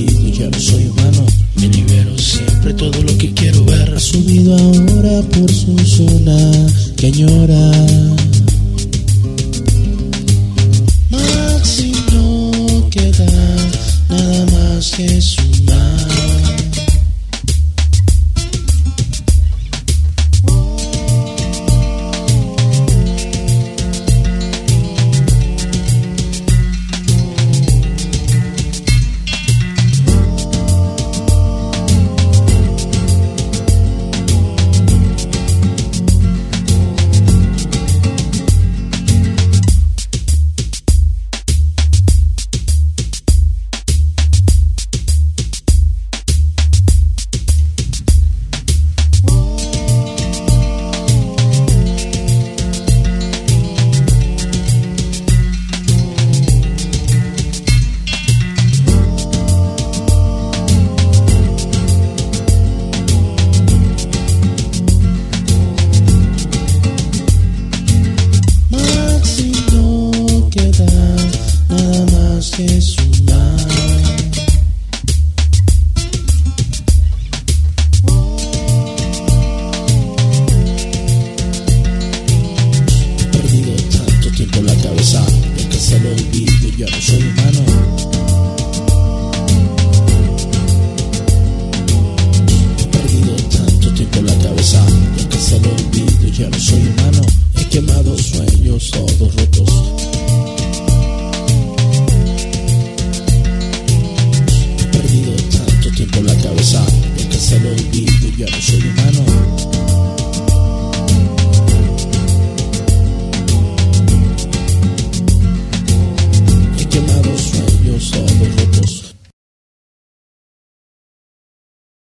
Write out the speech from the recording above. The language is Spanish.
olvido, ya no soy humano. Me libero siempre, todo lo que quiero ver. Ha subido ahora por su zona que añora. Maxi, no queda nada más que sumar. Que sumar. He perdido tanto tiempo en la cabeza, de que se lo olvido, ya no soy humano. He perdido tanto tiempo en la cabeza, de que se lo olvido, ya no soy humano. He quemado sueños todos rotos. Tiempo en la cabeza, de que se lo olvido, ya no soy humano.